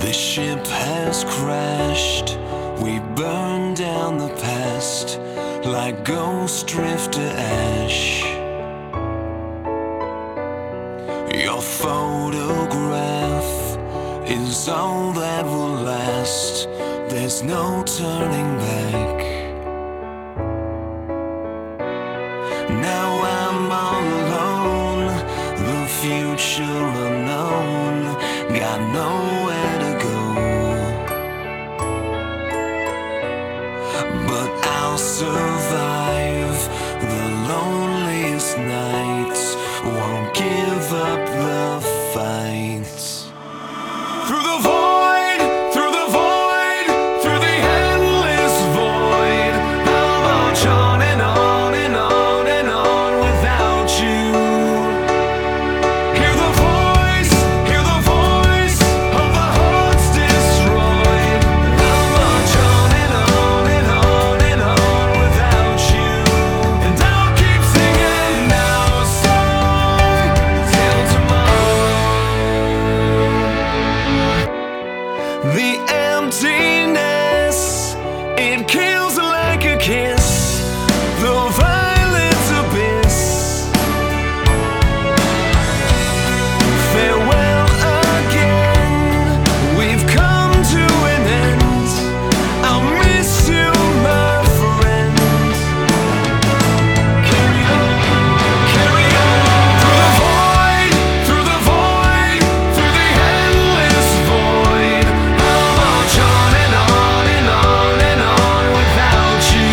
The ship has crashed, we burn down the past like ghosts drift to ash. Your photograph is all that will last. There's no turning back. Now I'm all alone, the future unknown, got nowhere to go. But I'll survive the loneliest nights, won't give up the fight. Through the void, through the void, through the endless void, I'll march on and on and on and on without you. Hear the voice of the hearts destroyed. I'll march on and on and on and on without you. And I'll keep singing our song till tomorrow. The emptiness, it kills like a kiss. The violent abyss. Farewell again, we've come to an end. I'll miss you, my friend. Carry on, carry on. Through the void, through the void, through the endless void, I'll march on and on and on and on without you.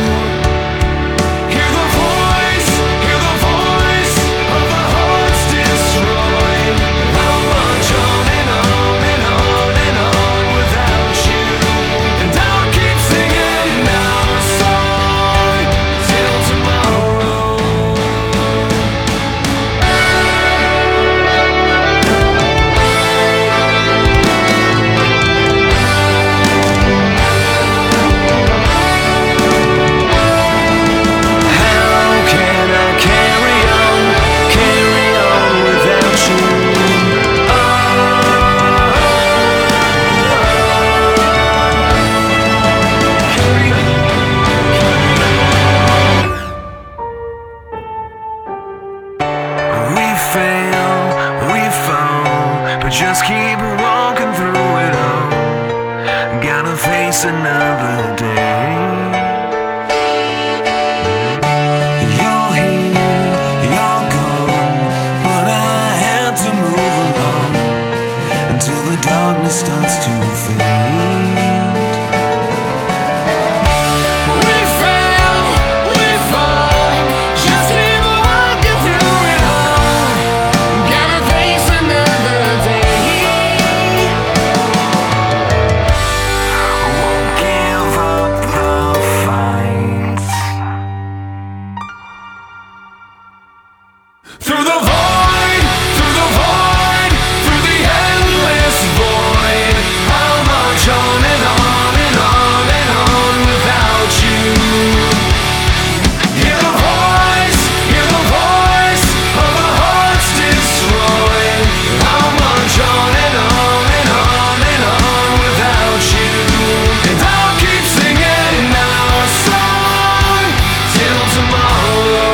Hear the voice of the hearts destroyed. I'll march on and on and on and on without you. And I'll keep singing our song till tomorrow. How can I carry on without you? We fail, we fall, but just keep walking through it all. Gotta face another day. You're here, you're gone, but I had to move along until the darkness starts to fade. We fail, we fall, just keep walking through it all. Gotta face another day. Won't give up the fight. Through the void, through the void, through the endless void, I'll march on and on and on and on without you. Hear the voice of the hearts destroyed. I'll march on and on and on and on without you. And I'll keep singing our song till tomorrow.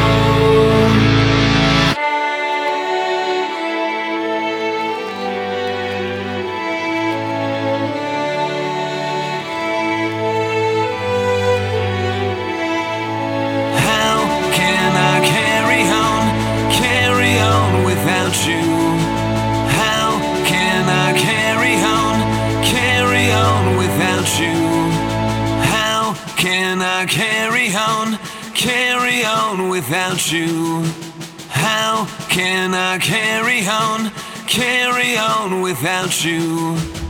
How can I carry on without you? How can I carry on without you? How can I carry on without you? How can I carry on without you?